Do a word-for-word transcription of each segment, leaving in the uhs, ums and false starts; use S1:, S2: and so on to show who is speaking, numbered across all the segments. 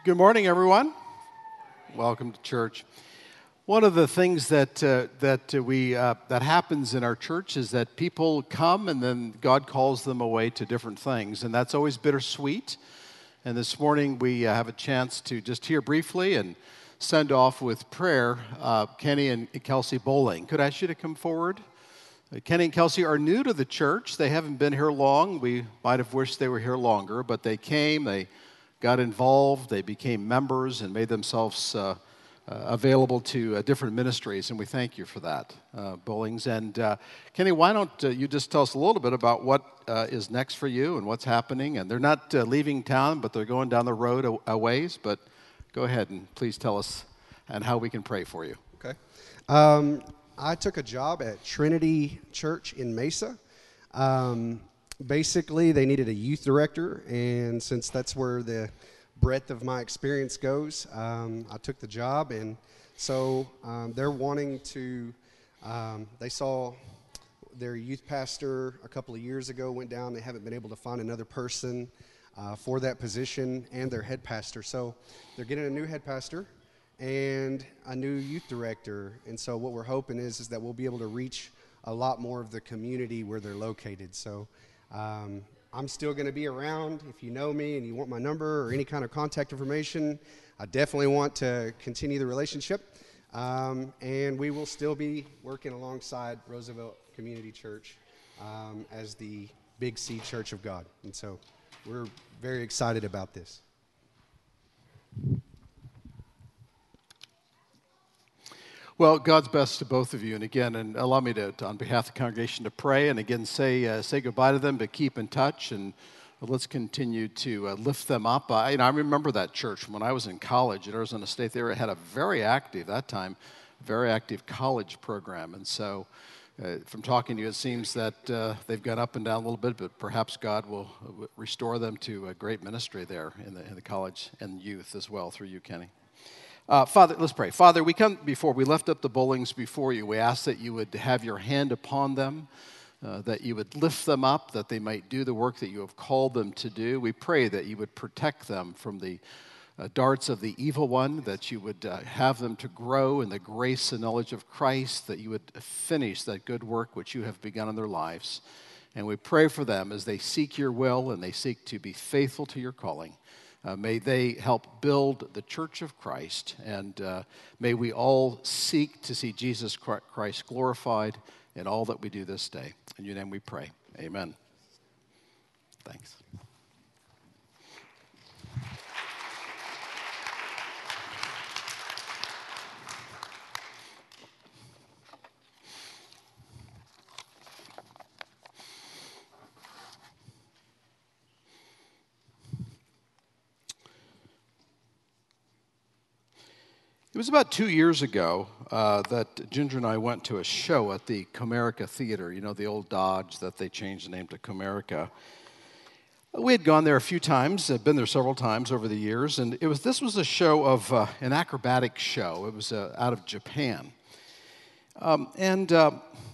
S1: Good morning, everyone. Welcome to church. One of the things that uh, that uh, we uh, that happens in our church is that people come and then God calls them away to different things, and that's always bittersweet. And this morning we uh, have a chance to just hear briefly and send off with prayer uh, Kenny and Kelsey Bowling. Could I ask you to come forward? Uh, Kenny and Kelsey are new to the church. They haven't been here long. We might have wished they were here longer, but they came. They got involved, they became members and made themselves uh, uh, available to uh, different ministries, and we thank you for that, uh, Bowlings. And uh, Kenny, why don't uh, you just tell us a little bit about what uh, is next for you and what's happening? And they're not uh, leaving town, but they're going down the road a, a ways, but go ahead and please tell us and how we can pray for you.
S2: Okay. Um, I took a job at Trinity Church in Mesa. Um, Basically, they needed a youth director, and since that's where the breadth of my experience goes, um, I took the job. And so um, they're wanting to, um, they saw their youth pastor a couple of years ago went down. They haven't been able to find another person uh, for that position, and their head pastor. So they're getting a new head pastor and a new youth director. And so what we're hoping is, is that we'll be able to reach a lot more of the community where they're located. So Um, I'm still going to be around. If you know me and you want my number or any kind of contact information, I definitely want to continue the relationship. Um, and we will still be working alongside Roosevelt Community Church um, as the Big C Church of God. And so we're very excited about this.
S1: Well, God's best to both of you, and again, and allow me to, to on behalf of the congregation, to pray, and again, say uh, say goodbye to them, but keep in touch, and let's continue to uh, lift them up. I, you know, I remember that church when I was in college at Arizona State. They were, had a very active, that time, very active college program, and so uh, from talking to you, it seems that uh, they've gone up and down a little bit, but perhaps God will restore them to a great ministry there in the in the college and youth as well through you, Kenny. Uh, Father, let's pray. Father, we come before, we lift up the Bowlings before you. We ask that you would have your hand upon them, uh, that you would lift them up, that they might do the work that you have called them to do. We pray that you would protect them from the uh, darts of the evil one, that you would uh, have them to grow in the grace and knowledge of Christ, that you would finish that good work which you have begun in their lives. And we pray for them as they seek your will and they seek to be faithful to your calling. Uh, may they help build the church of Christ, and uh, may we all seek to see Jesus Christ glorified in all that we do this day. In your name we pray. Amen. Thanks. It was about two years ago uh, that Ginger and I went to a show at the Comerica Theater, you know, the old Dodge that they changed the name to Comerica. We had gone there a few times, had been there several times over the years, and it was this was a show of uh, an acrobatic show. It was uh, out of Japan. Um, and uh,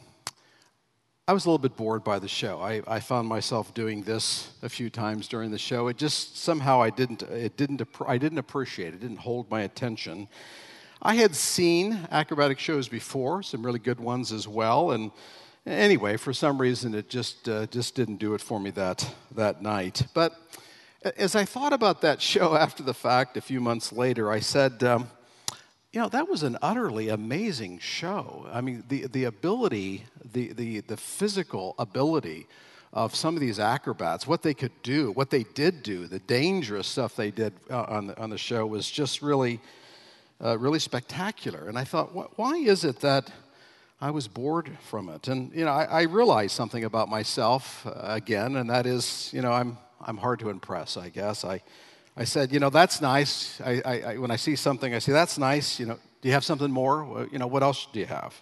S1: I was a little bit bored by the show. I, I found myself doing this a few times during the show. It just somehow I didn't, it didn't, I didn't appreciate it. It didn't hold my attention. I had seen acrobatic shows before, some really good ones as well, and anyway, for some reason, it just uh, just didn't do it for me that that night. But as I thought about that show after the fact, a few months later, I said, um, you know, that was an utterly amazing show. I mean, the the ability, the the the physical ability of some of these acrobats, what they could do, what they did do, the dangerous stuff they did uh, on the on the show was just really. Uh, really spectacular. And I thought, wh- why is it that I was bored from it? And, you know, I, I realized something about myself uh, again, and that is, you know, I'm I'm hard to impress, I guess. I I said, you know, that's nice. I, I, I when I see something, I say, that's nice. You know, do you have something more? Well, you know, what else do you have?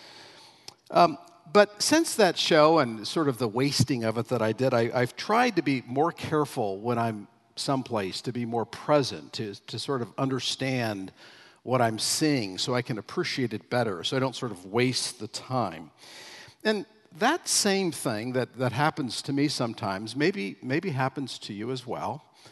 S1: Um, but since that show and sort of the wasting of it that I did, I, I've tried to be more careful when I'm someplace, to be more present, to to sort of understand what I'm seeing so I can appreciate it better, so I don't sort of waste the time. And that same thing that, that happens to me sometimes maybe maybe happens to you as well.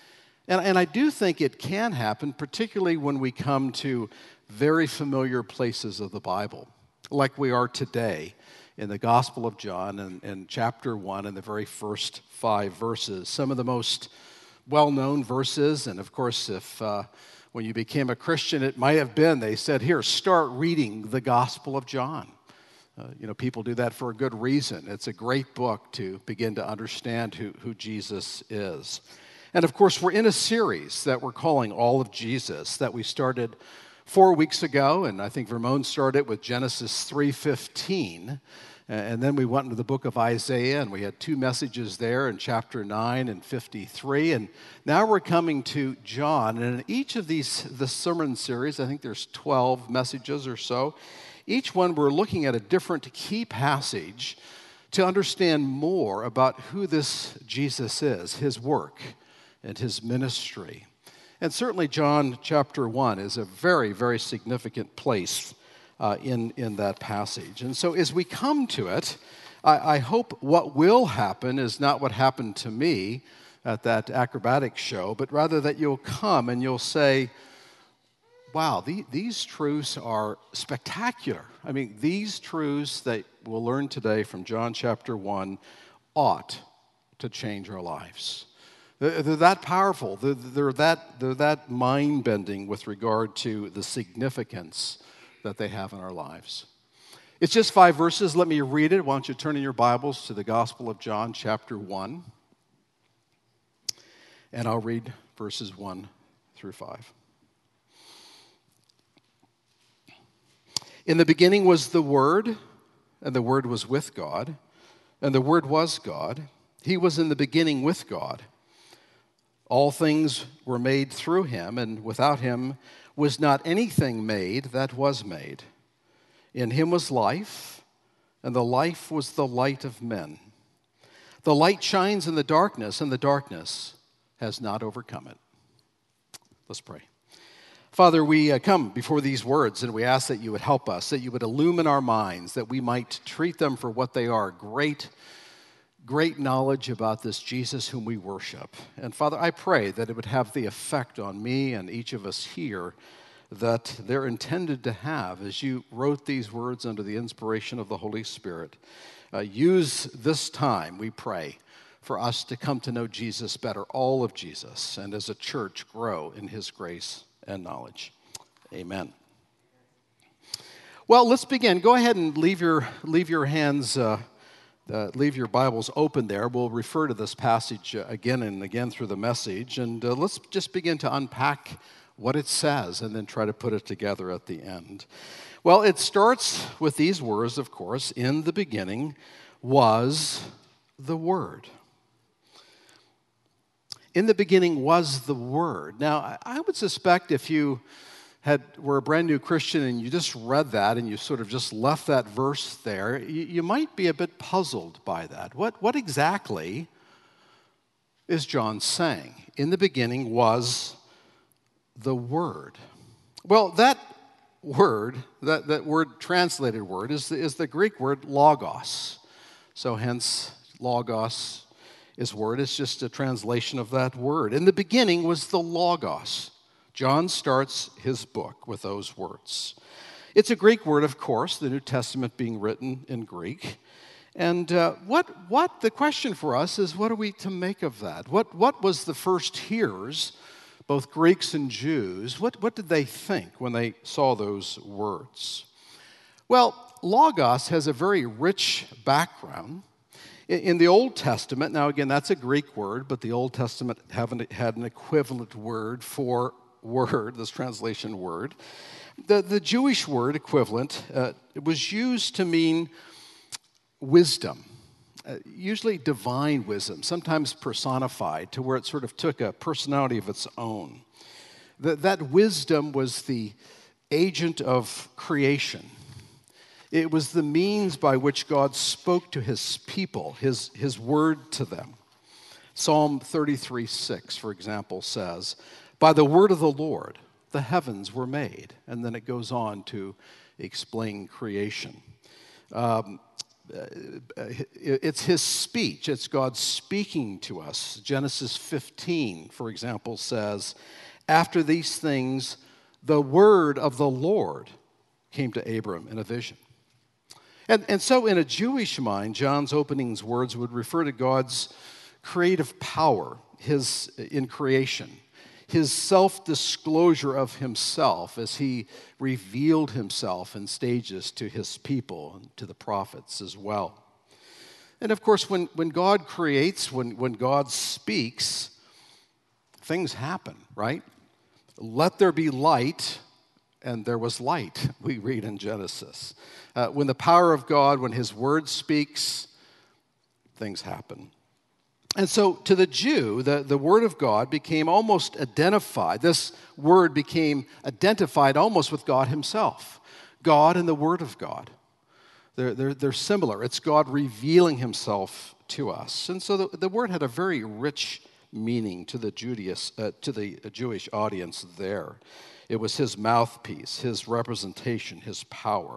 S1: And, and I do think it can happen, particularly when we come to very familiar places of the Bible, like we are today in the Gospel of John and, and chapter one and the very first five verses. Some of the most well-known verses, and of course, if uh, when you became a Christian, it might have been, they said, here, start reading the Gospel of John. Uh, you know, people do that for a good reason. It's a great book to begin to understand who, who Jesus is. And of course, we're in a series that we're calling All of Jesus that we started four weeks ago, and I think Vermon started with Genesis three fifteen, and then we went into the book of Isaiah, and we had two messages there in chapter nine and fifty-three, and now we're coming to John, and in each of these, the sermon series, I think there's twelve messages or so, each one we're looking at a different key passage to understand more about who this Jesus is, his work, and his ministry. And certainly John chapter one is a very, very significant place uh, in, in that passage. And so as we come to it, I, I hope what will happen is not what happened to me at that acrobatic show, but rather that you'll come and you'll say, wow, the, these truths are spectacular. I mean, these truths that we'll learn today from John chapter one ought to change our lives. They're that powerful. They're that, they're that mind-bending with regard to the significance that they have in our lives. It's just five verses. Let me read it. Why don't you turn in your Bibles to the Gospel of John, chapter one. And I'll read verses one through five. In the beginning was the Word, and the Word was with God, and the Word was God. He was in the beginning with God. All things were made through him, and without him was not anything made that was made. In him was life, and the life was the light of men. The light shines in the darkness, and the darkness has not overcome it. Let's pray. Father, we uh, come before these words, and we ask that you would help us, that you would illumine our minds, that we might treat them for what they are, great Great knowledge about this Jesus whom we worship. And Father, I pray that it would have the effect on me and each of us here that they're intended to have as you wrote these words under the inspiration of the Holy Spirit. Uh, use this time, we pray, for us to come to know Jesus better, all of Jesus, and as a church grow in his grace and knowledge. Amen. Well, let's begin. Go ahead and leave your, leave your hands uh, Uh, leave your Bibles open there. We'll refer to this passage uh, again and again through the message. And uh, let's just begin to unpack what it says and then try to put it together at the end. Well, it starts with these words, of course. In the beginning was the Word. In the beginning was the Word. Now, I, I would suspect if you Had, were a brand new Christian and you just read that and you sort of just left that verse there, you, you might be a bit puzzled by that. What, what exactly is John saying? In the beginning was the Word. Well, that word, that, that word, translated word, is the, is the Greek word logos. So hence, logos is word. It's just a translation of that word. In the beginning was the logos. John starts his book with those words. It's a Greek word, of course, the New Testament being written in Greek. And uh, what, what the question for us is, what are we to make of that? What, what was the first hearers, both Greeks and Jews, what, what did they think when they saw those words? Well, logos has a very rich background. In, in the Old Testament, now again, that's a Greek word, but the Old Testament haven't had an equivalent word for word, this translation word. The, the Jewish word equivalent uh, was used to mean wisdom, uh, usually divine wisdom, sometimes personified to where it sort of took a personality of its own. The, that wisdom was the agent of creation. It was the means by which God spoke to his people, his, his word to them. Psalm thirty-three six, for example, says, "By the word of the Lord, the heavens were made." And then it goes on to explain creation. Um, it's his speech. It's God speaking to us. Genesis fifteen, for example, says, after these things, the word of the Lord came to Abram in a vision. And, and so in a Jewish mind, John's opening words would refer to God's creative power, his in creation, his self-disclosure of himself as he revealed himself in stages to his people and to the prophets as well. And of course, when, when God creates, when, when God speaks, things happen, right? Let there be light, and there was light, we read in Genesis. Uh, when the power of God, when his word speaks, things happen. And so to the Jew, the, the word of God became almost identified. This word became identified almost with God himself. God and the word of God. They're, they're, they're similar. It's God revealing himself to us. And so the, the word had a very rich meaning to the, Judaeus, uh, to the Jewish audience there. It was his mouthpiece, his representation, his power.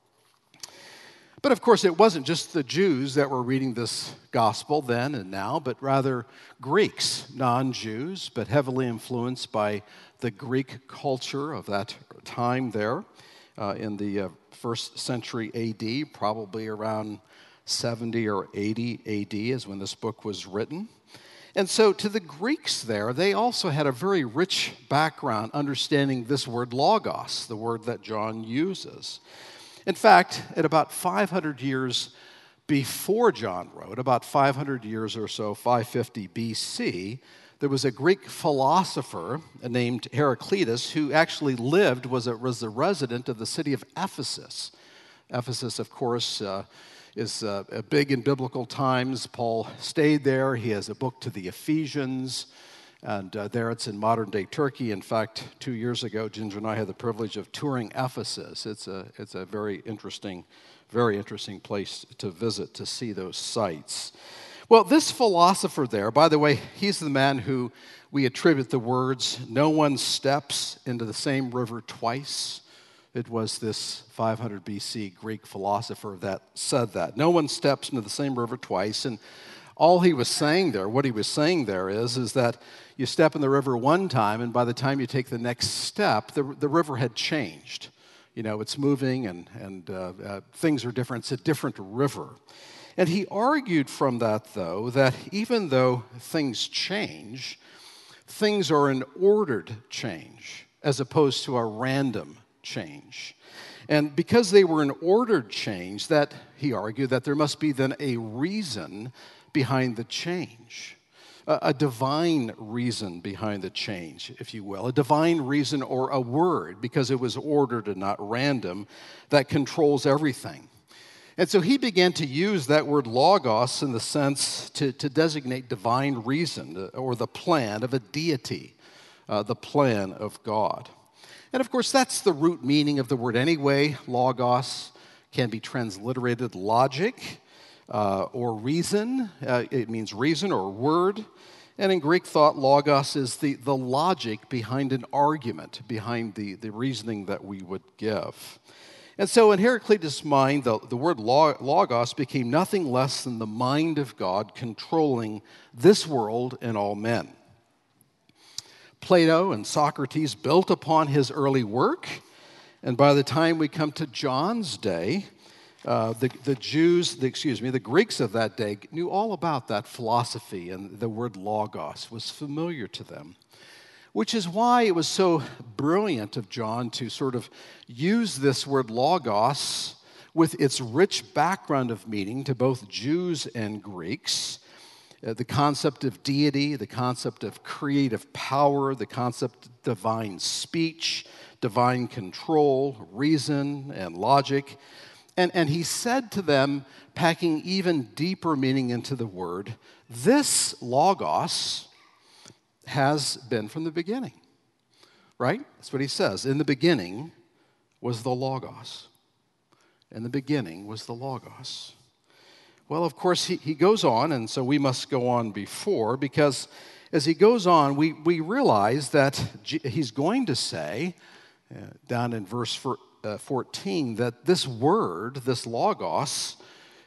S1: But of course, it wasn't just the Jews that were reading this gospel then and now, but rather Greeks, non-Jews, but heavily influenced by the Greek culture of that time there uh, in the uh, first century A D, probably around seventy or eighty A D is when this book was written. And so to the Greeks there, they also had a very rich background understanding this word logos, the word that John uses. In fact, at about five hundred years before John wrote, about five hundred years or so, five fifty B C, there was a Greek philosopher named Heraclitus who actually lived, was a, was a resident of the city of Ephesus. Ephesus, of course, uh, is uh, big in biblical times. Paul stayed there. He has a book to the Ephesians. And uh, there it's in modern-day Turkey. In fact, two years ago, Ginger and I had the privilege of touring Ephesus. It's a, it's a very interesting, very interesting place to visit, to see those sites. Well, this philosopher there, by the way, he's the man who we attribute the words, no one steps into the same river twice. It was this five hundred B C Greek philosopher that said that. No one steps into the same river twice. And all he was saying there, what he was saying there is, is that you step in the river one time, and by the time you take the next step, the, the river had changed. You know, it's moving, and, and uh, uh, things are different. It's a different river. And he argued from that, though, that even though things change, things are an ordered change as opposed to a random change. And because they were an ordered change, that, he argued, that there must be then a reason behind the change, a, a divine reason behind the change, if you will, a divine reason or a word, because it was ordered and not random, that controls everything. And so he began to use that word logos in the sense to, to designate divine reason or the plan of a deity, uh, the plan of God. And of course, that's the root meaning of the word anyway. Logos can be transliterated logic uh, or reason. Uh, it means reason or word. And in Greek thought, logos is the, the logic behind an argument, behind the, the reasoning that we would give. And so in Heraclitus' mind, the, the word logos became nothing less than the mind of God controlling this world and all men. Plato and Socrates built upon his early work, and by the time we come to John's day, uh, the, the Jews, the, excuse me, the Greeks of that day knew all about that philosophy, and the word logos was familiar to them, which is why it was so brilliant of John to sort of use this word logos with its rich background of meaning to both Jews and Greeks. Uh, the concept of deity, the concept of creative power, the concept of divine speech, divine control, reason, and logic. And, and he said to them, packing even deeper meaning into the word, this logos has been from the beginning, right? That's what he says. In the beginning was the logos. In the beginning was the logos. Well, of course, he, he goes on, and so we must go on before, because as he goes on, we, we realize that G- he's going to say, uh, down in verse fourteen, that this word, this logos,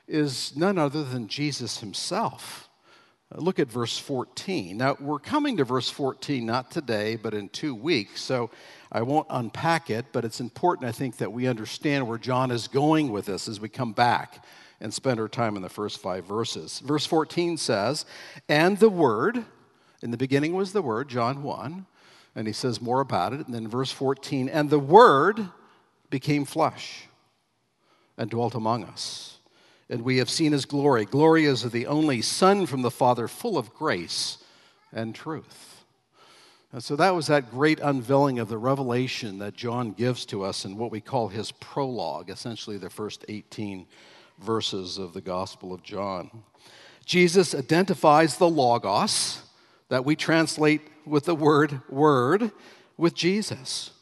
S1: is none other than Jesus himself. Look at verse fourteen. Now, we're coming to verse fourteen, not today, but in two weeks, so I won't unpack it, but it's important, I think, that we understand where John is going with this as we come back and spend our time in the first five verses. Verse fourteen says, "And the Word," in the beginning was the Word, John one, and he says more about it. And then verse fourteen, "And the Word became flesh and dwelt among us. And we have seen his glory. Glory is of the only Son from the Father, full of grace and truth." And so that was that great unveiling of the revelation that John gives to us in what we call his prologue, essentially the first eighteen verses of the Gospel of John. Jesus identifies the Logos, that we translate with the word word, with Jesus.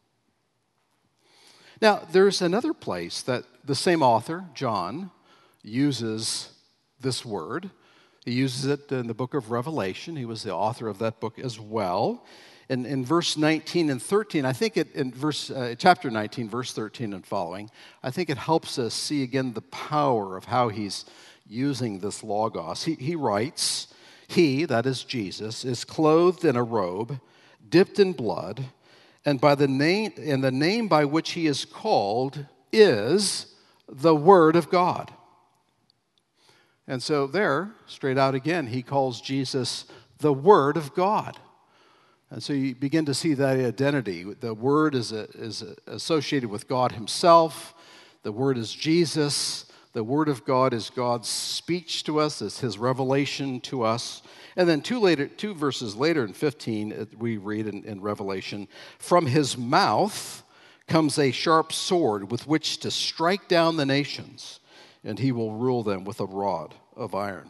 S1: Now, there's another place that the same author, John, uses this word. He uses it in the book of Revelation. He was the author of that book as well. In, in verse nineteen and thirteen, I think it, in verse, uh, chapter nineteen, verse thirteen and following, I think it helps us see again the power of how he's using this Logos. He, he writes, "He," that is Jesus, "is clothed in a robe, dipped in blood, and by the name and the name by which he is called is the Word of God." And so there, straight out again, he calls Jesus the Word of God. And so you begin to see that identity. The Word is, a, is associated with God himself. The Word is Jesus. The Word of God is God's speech to us, is his revelation to us. And then two, later, two verses later in fifteen, we read in, in Revelation, "From his mouth comes a sharp sword with which to strike down the nations, and he will rule them with a rod of iron."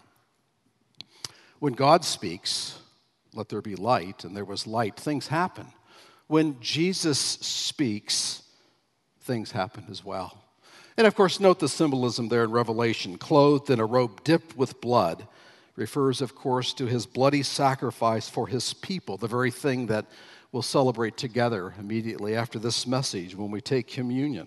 S1: When God speaks, "Let there be light," and there was light, things happen. When Jesus speaks, things happen as well. And of course, note the symbolism there in Revelation. Clothed in a robe dipped with blood refers, of course, to his bloody sacrifice for his people, the very thing that we'll celebrate together immediately after this message when we take communion.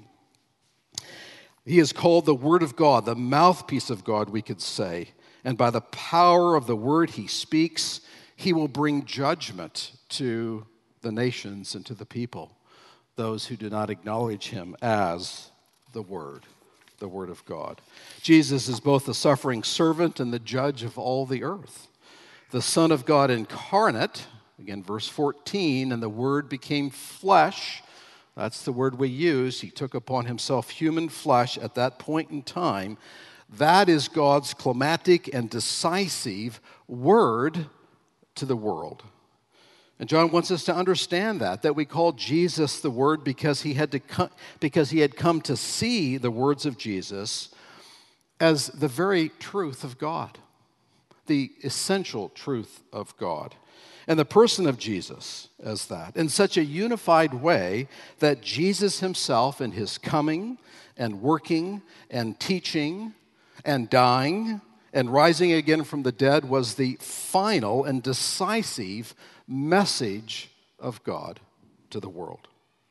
S1: He is called the Word of God, the mouthpiece of God, we could say. And by the power of the word he speaks, he will bring judgment to the nations and to the people, those who do not acknowledge him as the Word, the Word of God. Jesus is both the suffering servant and the judge of all the earth. The Son of God incarnate, again, verse fourteen, "And the Word became flesh." That's the word we use. He took upon himself human flesh at that point in time. That is God's climactic and decisive word to the world. And John wants us to understand that, that we call Jesus the Word because he had to come, because he had come to see the words of Jesus as the very truth of God, the essential truth of God. And the person of Jesus as that, in such a unified way that Jesus himself in his coming and working and teaching and dying and rising again from the dead was the final and decisive message of God to the world.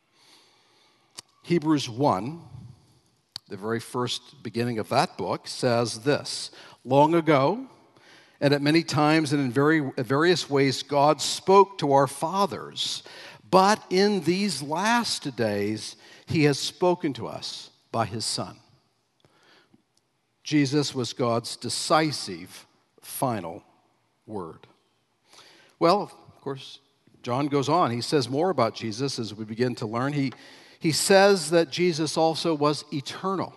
S1: Hebrews one, the very first beginning of that book, says this: "Long ago, and at many times and in very, various ways, God spoke to our fathers. But in these last days, he has spoken to us by his Son." Jesus was God's decisive, final word. Well, of course, John goes on. He says more about Jesus as we begin to learn. He, he says that Jesus also was eternal.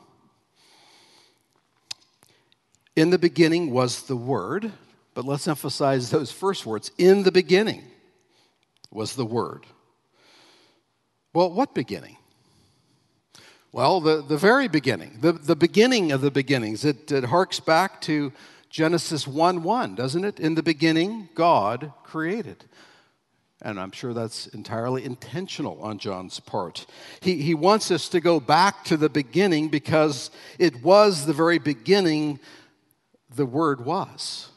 S1: In the beginning was the Word, but let's emphasize those first words. In the beginning was the Word. Well, what beginning? Well, the, the very beginning, the, the beginning of the beginnings. It, it harks back to Genesis one one, doesn't it? In the beginning, God created. And I'm sure that's entirely intentional on John's part. He, he wants us to go back to the beginning because it was the very beginning the Word was.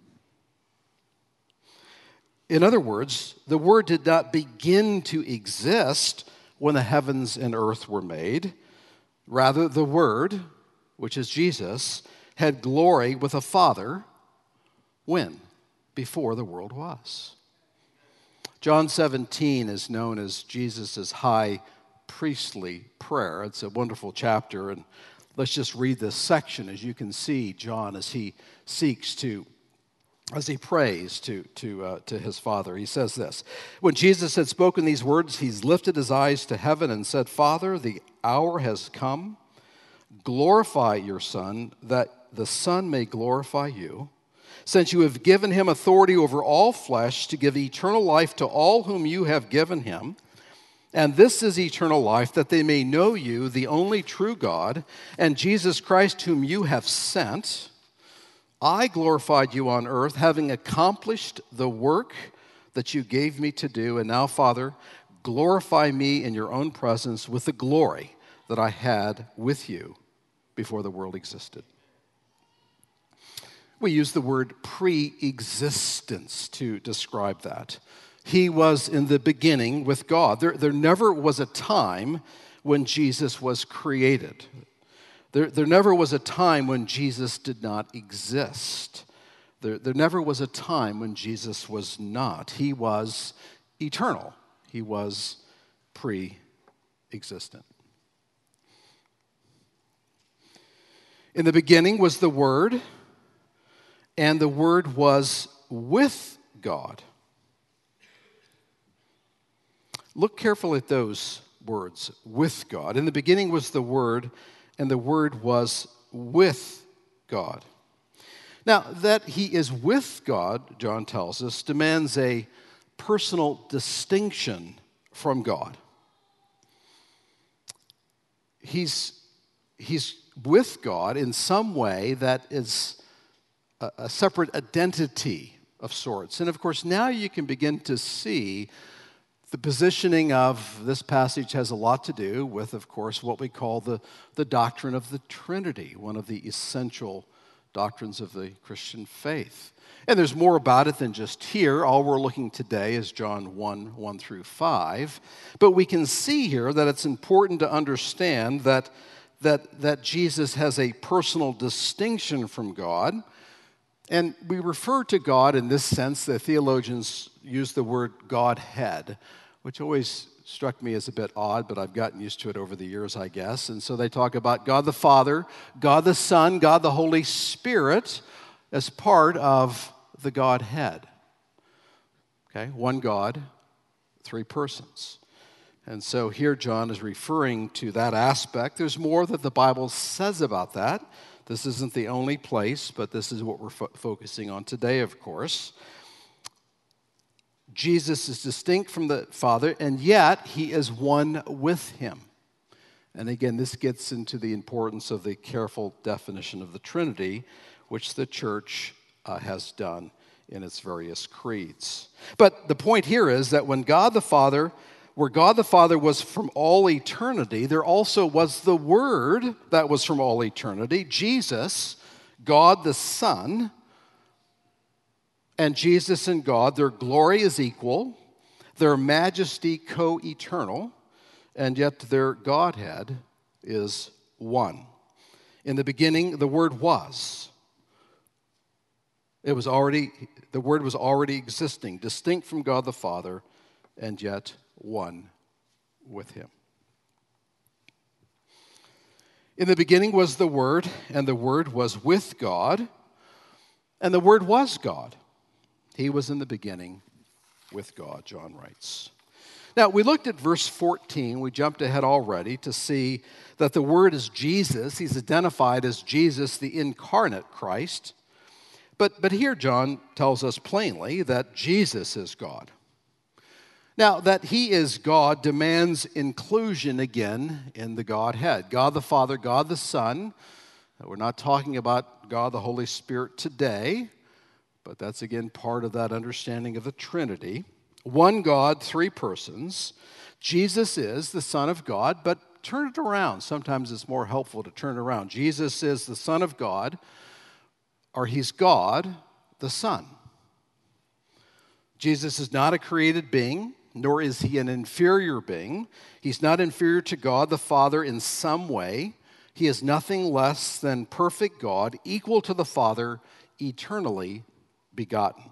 S1: In other words, the Word did not begin to exist when the heavens and earth were made. Rather, the Word, which is Jesus, had glory with the Father. When? Before the world was. John seventeen is known as Jesus' high priestly prayer. It's a wonderful chapter, and let's just read this section. As you can see, John, as he seeks to, as he prays to, to, uh, to his Father, he says this. When Jesus had spoken these words, he's lifted his eyes to heaven and said, Father, the hour has come. Glorify your Son, that the Son may glorify you, since you have given him authority over all flesh to give eternal life to all whom you have given him. And this is eternal life, that they may know you, the only true God, and Jesus Christ whom you have sent. I glorified you on earth, having accomplished the work that you gave me to do. And now, Father, glorify me in your own presence with the glory that I had with you before the world existed. We use the word pre-existence to describe that. He was in the beginning with God. There, there never was a time when Jesus was created. There, there never was a time when Jesus did not exist. There, there never was a time when Jesus was not. He was eternal. He was pre-existent. In the beginning was the Word, and the Word was with God. Look carefully at those words, with God. In the beginning was the Word, and the Word was with God. Now, that he is with God, John tells us, demands a personal distinction from God. He's, he's with God in some way that is a, a separate identity of sorts. And of course, now you can begin to see the positioning of this passage has a lot to do with, of course, what we call the, the doctrine of the Trinity, one of the essential doctrines of the Christian faith. And there's more about it than just here. All we're looking today is John one, one through five. But we can see here that it's important to understand that, that, that Jesus has a personal distinction from God. And we refer to God in this sense. The theologians use the word Godhead, which always struck me as a bit odd, but I've gotten used to it over the years, I guess. And so they talk about God the Father, God the Son, God the Holy Spirit as part of the Godhead. Okay, one God, three persons. And so here John is referring to that aspect. There's more that the Bible says about that. This isn't the only place, but this is what we're fo- focusing on today, of course. Jesus is distinct from the Father, and yet he is one with him. And again, this gets into the importance of the careful definition of the Trinity, which the church uh, has done in its various creeds. But the point here is that when God the Father, where God the Father was from all eternity, there also was the Word that was from all eternity, Jesus, God the Son. And Jesus and God, their glory is equal, their majesty co-eternal, and yet their Godhead is one. In the beginning, the Word was. It was already, the Word was already existing, distinct from God the Father, and yet one with him. In the beginning was the Word, and the Word was with God, and the Word was God. He was in the beginning with God, John writes. Now, we looked at verse fourteen. We jumped ahead already to see that the Word is Jesus. He's identified as Jesus, the incarnate Christ. But, but here John tells us plainly that Jesus is God. Now, that he is God demands inclusion again in the Godhead. God the Father, God the Son. We're not talking about God the Holy Spirit today, but that's again part of that understanding of the Trinity. One God, three persons. Jesus is the Son of God, but turn it around. Sometimes it's more helpful to turn it around. Jesus is the Son of God, or he's God, the Son. Jesus is not a created being, nor is he an inferior being. He's not inferior to God the Father in some way. He is nothing less than perfect God, equal to the Father, eternally begotten.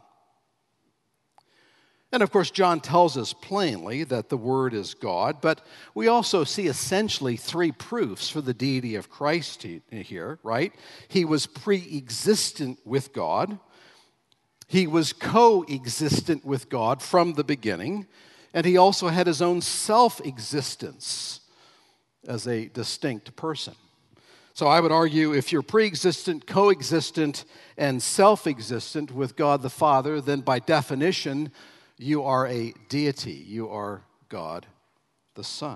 S1: And of course, John tells us plainly that the Word is God, but we also see essentially three proofs for the deity of Christ here, right? He was pre-existent with God. He was co-existent with God from the beginning, and he also had his own self-existence as a distinct person. So I would argue if you're pre-existent, co-existent, and self-existent with God the Father, then by definition, you are a deity. You are God the Son.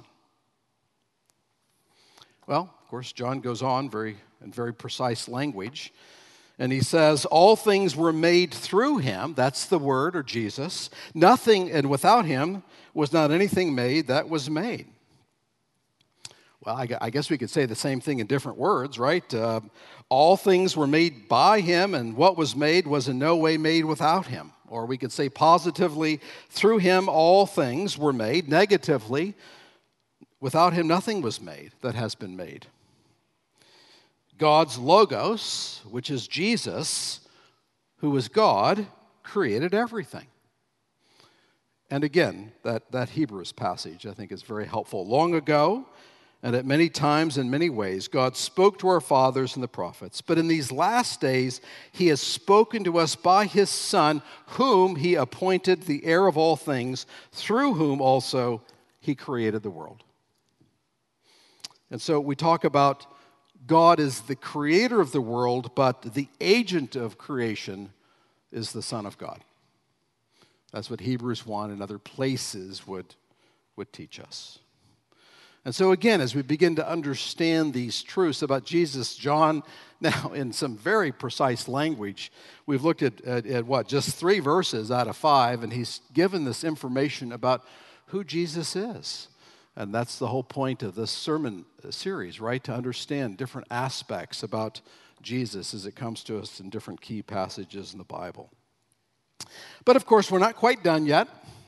S1: Well, of course, John goes on very in very precise language, and he says, all things were made through him. That's the Word, or Jesus. Nothing, and without him was not anything made that was made. Well, I guess we could say the same thing in different words, right? Uh, all things were made by him, and what was made was in no way made without him. Or we could say positively, through him all things were made. Negatively, without him nothing was made that has been made. God's Logos, which is Jesus, who is God, created everything. And again, that, that Hebrews passage I think is very helpful. Long ago, and at many times in many ways, God spoke to our fathers and the prophets. But in these last days, he has spoken to us by his Son, whom he appointed the heir of all things, through whom also he created the world. And so we talk about God is the creator of the world, but the agent of creation is the Son of God. That's what Hebrews one and other places would, would teach us. And so again, as we begin to understand these truths about Jesus, John, now in some very precise language, we've looked at, at, at what, just three verses out of five, and he's given this information about who Jesus is. And that's the whole point of this sermon series, right? To understand different aspects about Jesus as it comes to us in different key passages in the Bible. But of course, we're not quite done yet.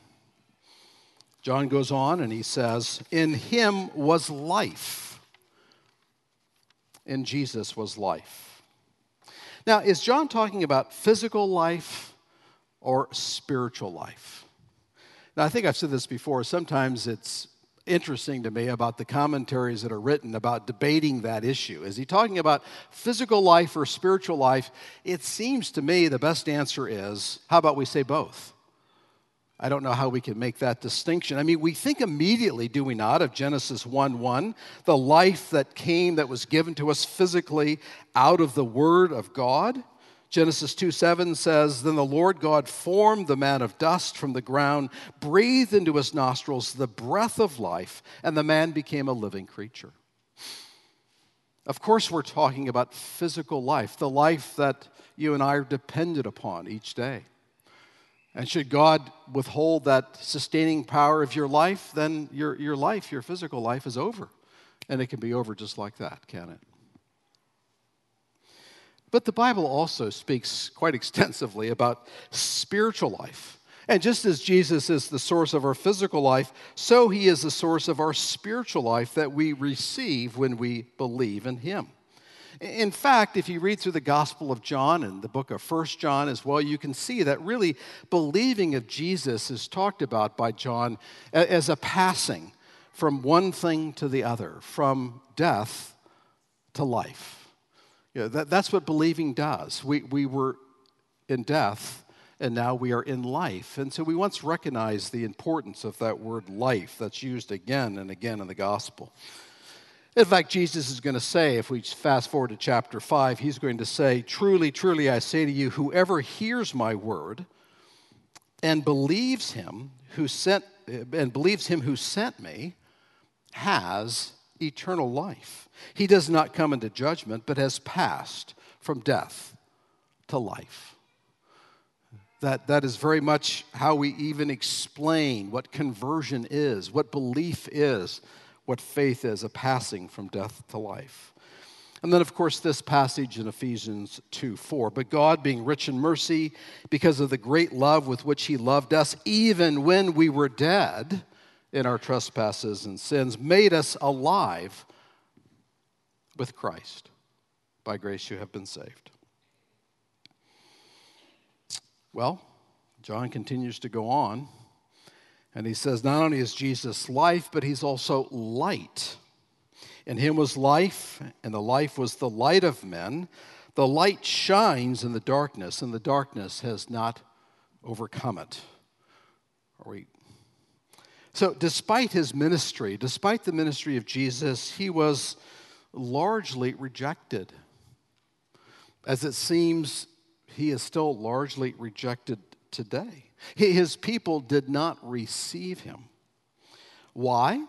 S1: John goes on and he says, in him was life. In Jesus was life. Now, is John talking about physical life or spiritual life? Now, I think I've said this before. Sometimes it's interesting to me about the commentaries that are written about debating that issue. Is he talking about physical life or spiritual life? It seems to me the best answer is, how about we say both? I don't know how we can make that distinction. I mean, we think immediately, do we not, of Genesis one one, the life that came, that was given to us physically out of the Word of God. Genesis two seven says, then the Lord God formed the man of dust from the ground, breathed into his nostrils the breath of life, and the man became a living creature. Of course, we're talking about physical life, the life that you and I are dependent upon each day. And should God withhold that sustaining power of your life, then your, your life, your physical life is over. And it can be over just like that, can it? But the Bible also speaks quite extensively about spiritual life. And just as Jesus is the source of our physical life, so he is the source of our spiritual life that we receive when we believe in him. In fact, if you read through the Gospel of John and the book of First John as well, you can see that really believing of Jesus is talked about by John as a passing from one thing to the other, from death to life. You know, that, that's what believing does. We, we were in death, and now we are in life. And so we once recognized the importance of that word life that's used again and again in the Gospel. In fact, Jesus is going to say, if we fast forward to chapter five, he's going to say, truly, truly, I say to you, whoever hears my word and believes him who sent and believes him who sent me has eternal life. He does not come into judgment, but has passed from death to life. That, that is very much how we even explain what conversion is, what belief is, what faith is, a passing from death to life. And then, of course, this passage in Ephesians two four. But God, being rich in mercy, because of the great love with which he loved us, even when we were dead in our trespasses and sins, made us alive with Christ. By grace you have been saved. Well, John continues to go on, and he says not only is Jesus life, but he's also light. In him was life, and the life was the light of men. The light shines in the darkness, and the darkness has not overcome it. Are we? So despite his ministry, despite the ministry of Jesus, he was largely rejected. As it seems, he is still largely rejected today. His people did not receive him. Why?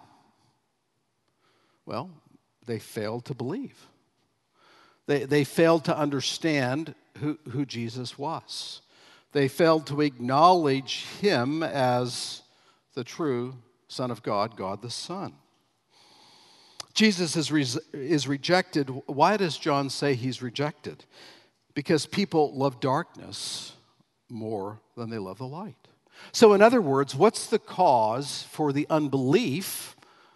S1: Well, they failed to believe. They, they failed to understand who, who Jesus was. They failed to acknowledge him as the true Son of God, God the Son. Jesus is, re- is rejected. Why does John say he's rejected? Because people love darkness more than they love the light. So in other words, what's the cause for the unbelief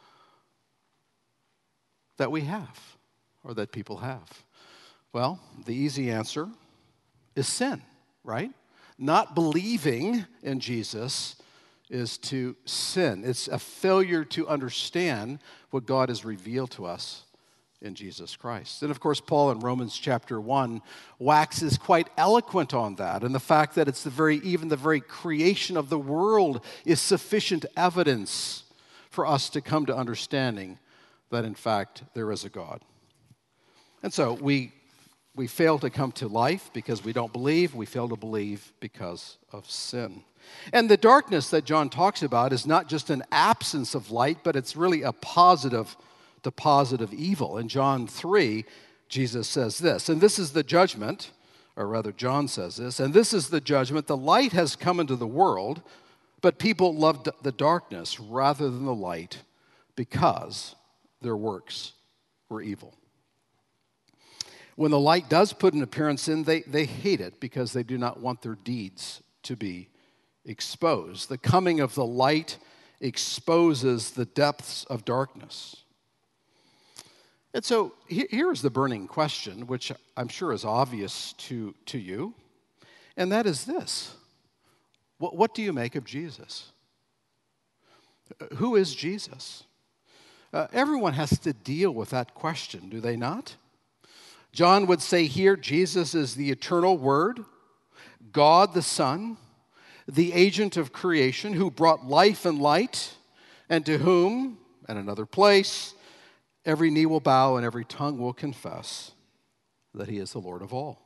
S1: that we have, or that people have? Well, the easy answer is sin, right? Not believing in Jesus is to sin. It's a failure to understand what God has revealed to us in Jesus Christ. And of course, Paul in Romans chapter one waxes quite eloquent on that, and the fact that it's the very, even the very creation of the world is sufficient evidence for us to come to understanding that in fact there is a God. And so we we fail to come to life because we don't believe. We fail to believe because of sin. And the darkness that John talks about is not just an absence of light, but it's really a positive to positive evil. In John three, Jesus says this, and this is the judgment, or rather John says this, and this is the judgment: the light has come into the world, but people loved the darkness rather than the light because their works were evil. When the light does put an appearance in, they, they hate it because they do not want their deeds to be exposed. The coming of the light exposes the depths of darkness. And so here's the burning question, which I'm sure is obvious to, to you, and that is this. What, what do you make of Jesus? Who is Jesus? Uh, everyone has to deal with that question, do they not? John would say here, Jesus is the eternal Word, God the Son, the agent of creation who brought life and light, and to whom, in another place, every knee will bow and every tongue will confess that he is the Lord of all.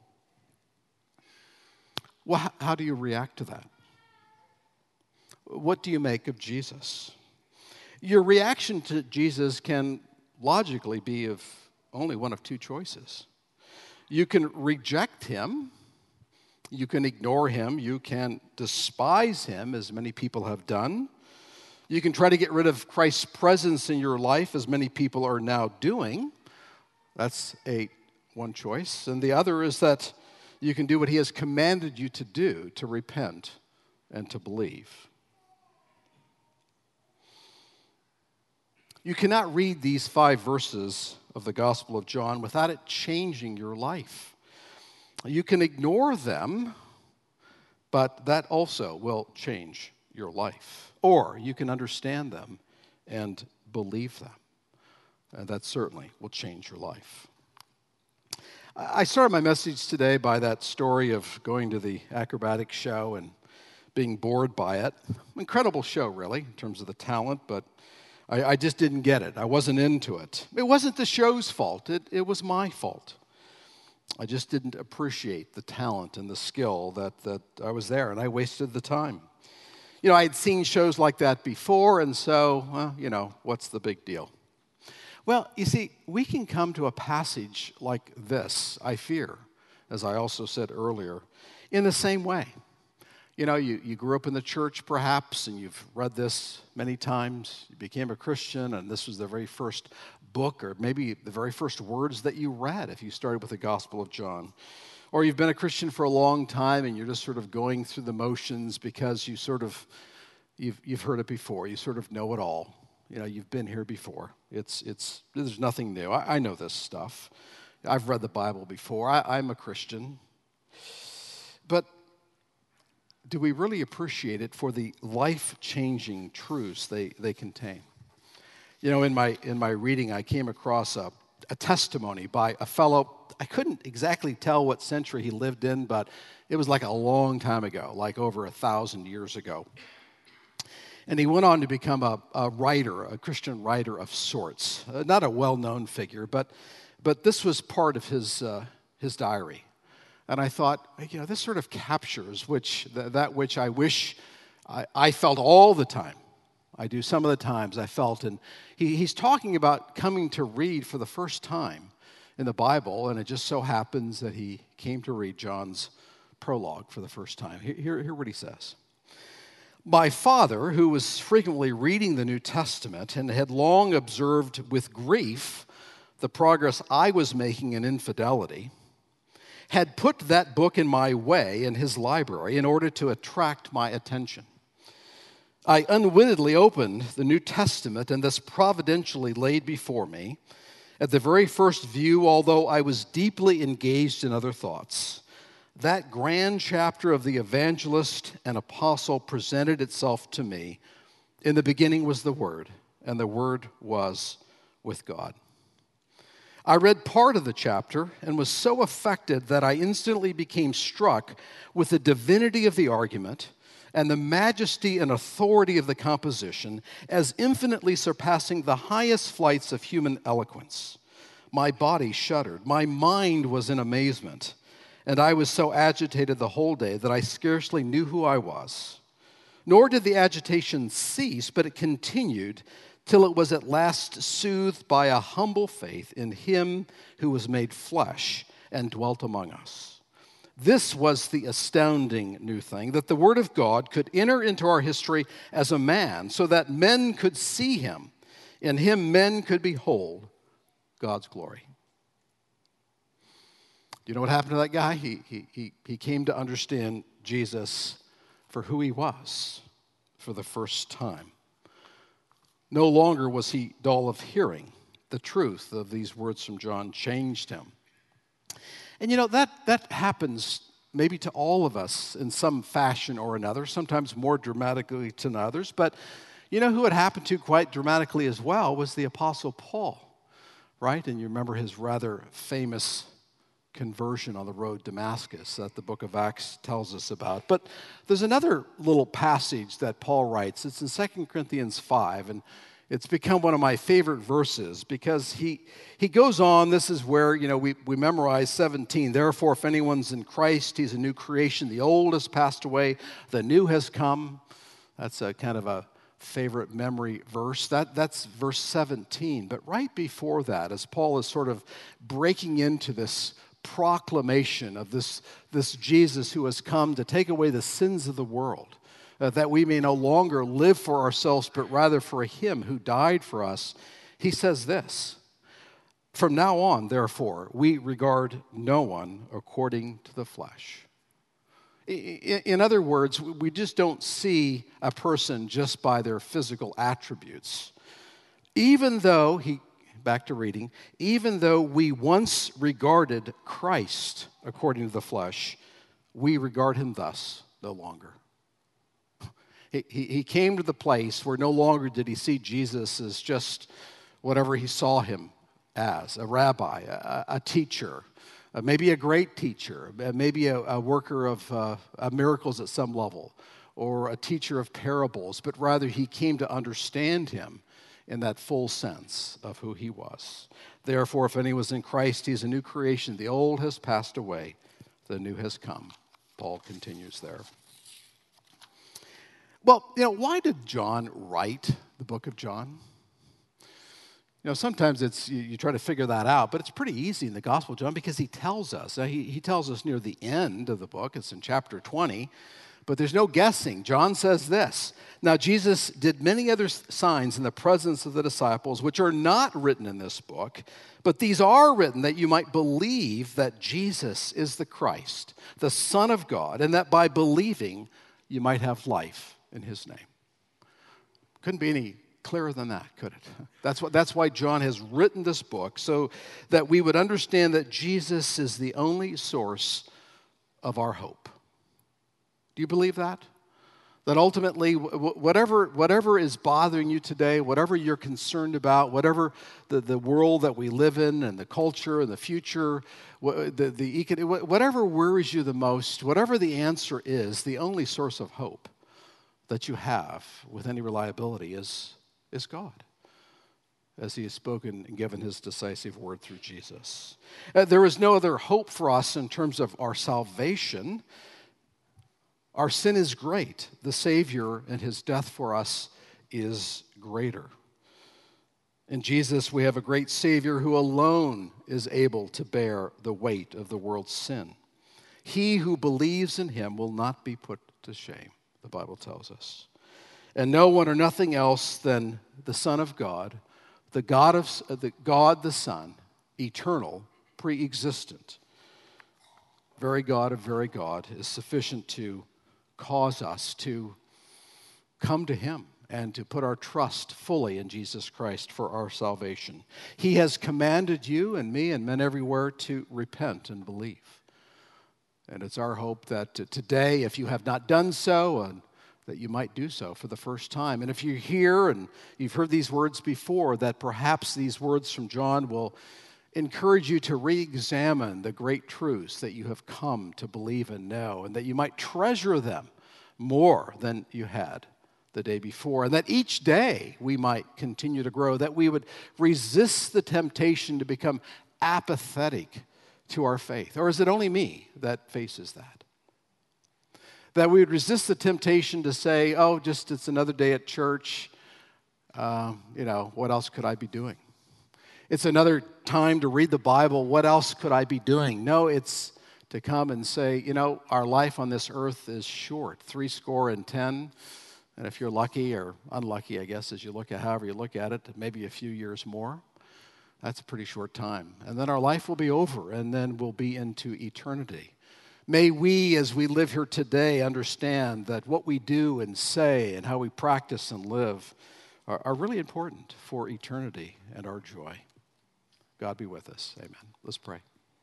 S1: Well, how do you react to that? What do you make of Jesus? Your reaction to Jesus can logically be of only one of two choices. You can reject him, you can ignore him, you can despise him, as many people have done. You can try to get rid of Christ's presence in your life, as many people are now doing. That's a one choice. And the other is that you can do what he has commanded you to do, to repent and to believe. You cannot read these five verses of the Gospel of John without it changing your life. You can ignore them, but that also will change your life. Or you can understand them and believe them, and that certainly will change your life. I started my message today by that story of going to the acrobatic show and being bored by it. Incredible show, really, in terms of the talent, but I, I just didn't get it. I wasn't into it. It wasn't the show's fault. It, it was my fault. I just didn't appreciate the talent and the skill that, that I was there, and I wasted the time. You know, I had seen shows like that before, and so, well, you know, what's the big deal? Well, you see, we can come to a passage like this, I fear, as I also said earlier, in the same way. You know, you, you grew up in the church perhaps, and you've read this many times. You became a Christian, and this was the very first book, or maybe the very first words that you read if you started with the Gospel of John. Or you've been a Christian for a long time, and you're just sort of going through the motions because you sort of, you've, you've heard it before. You sort of know it all. You know, you've been here before. It's, it's, there's nothing new. I, I know this stuff. I've read the Bible before. I, I'm a Christian. But do we really appreciate it for the life-changing truths they, they contain? You know, in my, in my reading, I came across a, a testimony by a fellow. I couldn't exactly tell what century he lived in, but it was like a long time ago, like over a thousand years ago. And he went on to become a, a writer, a Christian writer of sorts. Uh, not a well-known figure, but but this was part of his uh, his diary. And I thought, you know, this sort of captures which th- that which I wish I, I felt all the time. I do some of the times I felt. And he, he's talking about coming to read for the first time in the Bible, and it just so happens that he came to read John's prologue for the first time. Here, here, hear what he says. My father, who was frequently reading the New Testament and had long observed with grief the progress I was making in infidelity, had put that book in my way in his library in order to attract my attention. I unwittingly opened the New Testament and thus providentially laid before me, at the very first view, although I was deeply engaged in other thoughts, that grand chapter of the evangelist and apostle presented itself to me. In the beginning was the Word, and the Word was with God. I read part of the chapter and was so affected that I instantly became struck with the divinity of the argument and the majesty and authority of the composition as infinitely surpassing the highest flights of human eloquence. My body shuddered. My mind was in amazement. And I was so agitated the whole day that I scarcely knew who I was. Nor did the agitation cease, but it continued till it was at last soothed by a humble faith in him who was made flesh and dwelt among us. This was the astounding new thing, that the Word of God could enter into our history as a man so that men could see him. In him men could behold God's glory. Do you know what happened to that guy? He, he, he, he came to understand Jesus for who he was for the first time. No longer was he dull of hearing. The truth of these words from John changed him. And you know, that, that happens maybe to all of us in some fashion or another, sometimes more dramatically than others. But you know who it happened to quite dramatically as well was the Apostle Paul, right? And you remember his rather famous conversion on the road to Damascus that the book of Acts tells us about. But there's another little passage that Paul writes. It's in Second Corinthians five, and it's become one of my favorite verses because he he goes on. This is where, you know, we, we memorize seventeen. Therefore, if anyone's in Christ, he's a new creation. The old has passed away. The new has come. That's a kind of a favorite memory verse. That, that's verse seventeen. But right before that, as Paul is sort of breaking into this proclamation of this, this Jesus who has come to take away the sins of the world, uh, that we may no longer live for ourselves, but rather for him who died for us, he says this, from now on, therefore, we regard no one according to the flesh. In, in other words, we just don't see a person just by their physical attributes. Even though, he back to reading, even though we once regarded Christ according to the flesh, we regard him thus no longer. He, he, he came to the place where no longer did he see Jesus as just whatever he saw him as, a rabbi, a, a teacher, uh, maybe a great teacher, maybe a, a worker of uh, miracles at some level, or a teacher of parables, but rather he came to understand him in that full sense of who he was. Therefore, if any was in Christ, he is a new creation. The old has passed away, the new has come. Paul continues there. Well, you know, why did John write the book of John? You know, sometimes it's you, you try to figure that out, but it's pretty easy in the Gospel of John because he tells us. Uh, he, he tells us near the end of the book. It's in chapter twenty. But there's no guessing. John says this. Now, Jesus did many other signs in the presence of the disciples, which are not written in this book, but these are written that you might believe that Jesus is the Christ, the Son of God, and that by believing you might have life in his name. Couldn't be any clearer than that, could it? That's what, that's why John has written this book, so that we would understand that Jesus is the only source of our hope. Do you believe that? That ultimately, whatever, whatever is bothering you today, whatever you're concerned about, whatever the, the world that we live in and the culture and the future, the, the, whatever worries you the most, whatever the answer is, the only source of hope that you have with any reliability is, is God, as he has spoken and given his decisive word through Jesus. Uh, there is no other hope for us in terms of our salvation. Our sin is great. The Savior and his death for us is greater. In Jesus, we have a great Savior who alone is able to bear the weight of the world's sin. He who believes in him will not be put to shame, the Bible tells us. And no one or nothing else than the Son of God, the God of the God the Son, eternal, pre-existent, very God of very God, is sufficient to cause us to come to him and to put our trust fully in Jesus Christ for our salvation. He has commanded you and me and men everywhere to repent and believe. And it's our hope that today, if you have not done so, and that you might do so for the first time. And if you're here and you've heard these words before, that perhaps these words from John will encourage you to re-examine the great truths that you have come to believe and know, and that you might treasure them more than you had the day before, and that each day we might continue to grow, that we would resist the temptation to become apathetic to our faith. Or is it only me that faces that? That we would resist the temptation to say, oh, just it's another day at church. Uh, you know, what else could I be doing? It's another time to read the Bible. What else could I be doing? No, it's to come and say, you know, our life on this earth is short, three score and ten. And if you're lucky or unlucky, I guess, as you look at however you look at it, maybe a few years more. That's a pretty short time. And then our life will be over, and then we'll be into eternity. May we, as we live here today, understand that what we do and say and how we practice and live are, are really important for eternity and our joy. God be with us. Amen. Let's pray.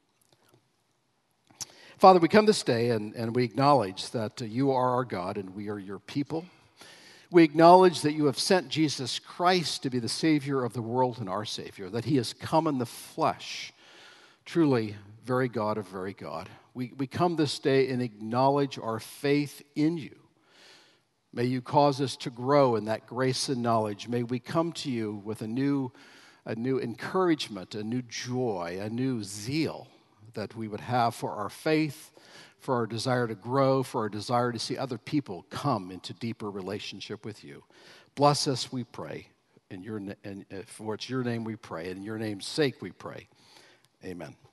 S1: Father, we come this day and, and we acknowledge that uh, you are our God and we are your people. We acknowledge that you have sent Jesus Christ to be the Savior of the world and our Savior, that he has come in the flesh, truly very God of very God. We, we come this day and acknowledge our faith in you. May you cause us to grow in that grace and knowledge. May we come to you with a new a new encouragement, a new joy, a new zeal that we would have for our faith, for our desire to grow, for our desire to see other people come into deeper relationship with you. Bless us, we pray. In your, in, for it's your name we pray, and in your name's sake we pray. Amen.